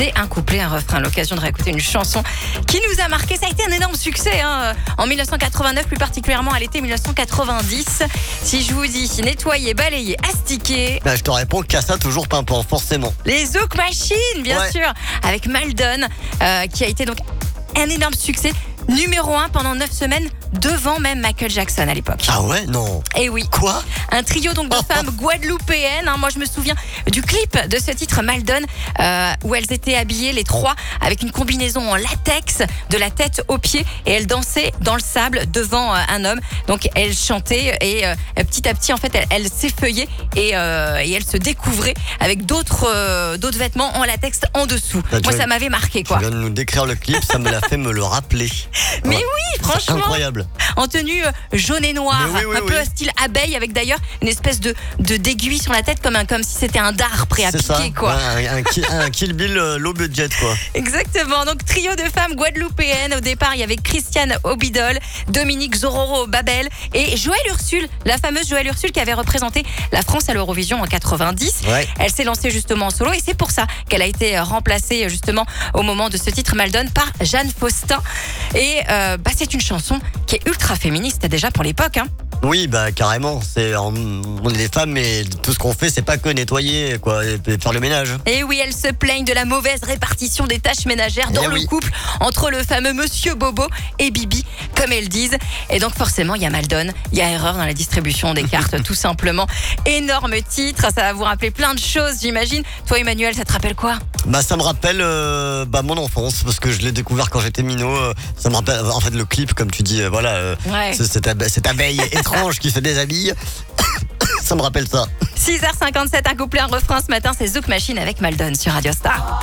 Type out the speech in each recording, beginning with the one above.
C'est un couplet, un refrain, l'occasion de réécouter une chanson qui nous a marqué. Ça a été un énorme succès en 1989, plus particulièrement à l'été 1990. Si je vous dis nettoyer, balayer, astiquer... Je te réponds Cassa toujours pimpant, forcément. Les Zouk Machine, bien sûr, avec Maldon, qui a été donc un énorme succès. Numéro 1 pendant 9 semaines, devant même Michael Jackson à l'époque. Ah ouais, non. Et oui. Quoi ? Un trio donc de femmes guadeloupéennes. Moi, je me souviens du clip de ce titre Maldon, où elles étaient habillées les trois avec une combinaison en latex de la tête aux pieds, et elles dansaient dans le sable devant un homme. Donc elles chantaient et petit à petit en fait elles s'effeuillaient et elles se découvraient avec d'autres vêtements en latex en dessous. Moi, ça m'avait marqué quoi. Tu viens de nous décrire le clip, ça me l'a fait me le rappeler. Mais oui, franchement. Incroyable. En tenue jaune et noire, un peu style abeille, avec d'ailleurs une espèce de d'aiguille sur la tête comme si c'était un dard prêt à piquer quoi. Ouais, un Kill Bill low budget quoi. Exactement. Donc trio de femmes guadeloupéennes. Au départ, il y avait Christiane Obidol, Dominique Zororo Babel et Joëlle Ursule, la fameuse Joëlle Ursule qui avait représenté la France à l'Eurovision en 90. Ouais. Elle s'est lancée justement en solo et c'est pour ça qu'elle a été remplacée justement au moment de ce titre Maldon par Jeanne Faustin. Et c'est une chanson qui est ultra féministe déjà pour l'époque. Oui, carrément. On est des femmes, mais tout ce qu'on fait, c'est pas que nettoyer, quoi, et faire le ménage. Et oui, elles se plaignent de la mauvaise répartition des tâches ménagères dans le couple entre le fameux Monsieur Bobo et Bibi, comme elles disent. Et donc forcément, il y a Maldon, il y a erreur dans la distribution des cartes, tout simplement. Énorme titre, ça va vous rappeler plein de choses, j'imagine. Toi, Emmanuel, ça te rappelle quoi ? Ça me rappelle mon enfance, parce que je l'ai découvert quand j'étais minot. Ça me rappelle, en fait, le clip, comme tu dis, cette abeille étrange qui se déshabille. Ça me rappelle ça. 6h57, un couplet, un refrain ce matin, c'est Zouk Machine avec Maldon sur Radio Star.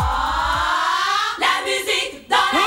La musique dans les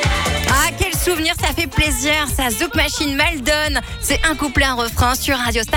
Ça fait plaisir, ça Zouk Machine Maldon. C'est un couplet, un refrain sur Radio Star.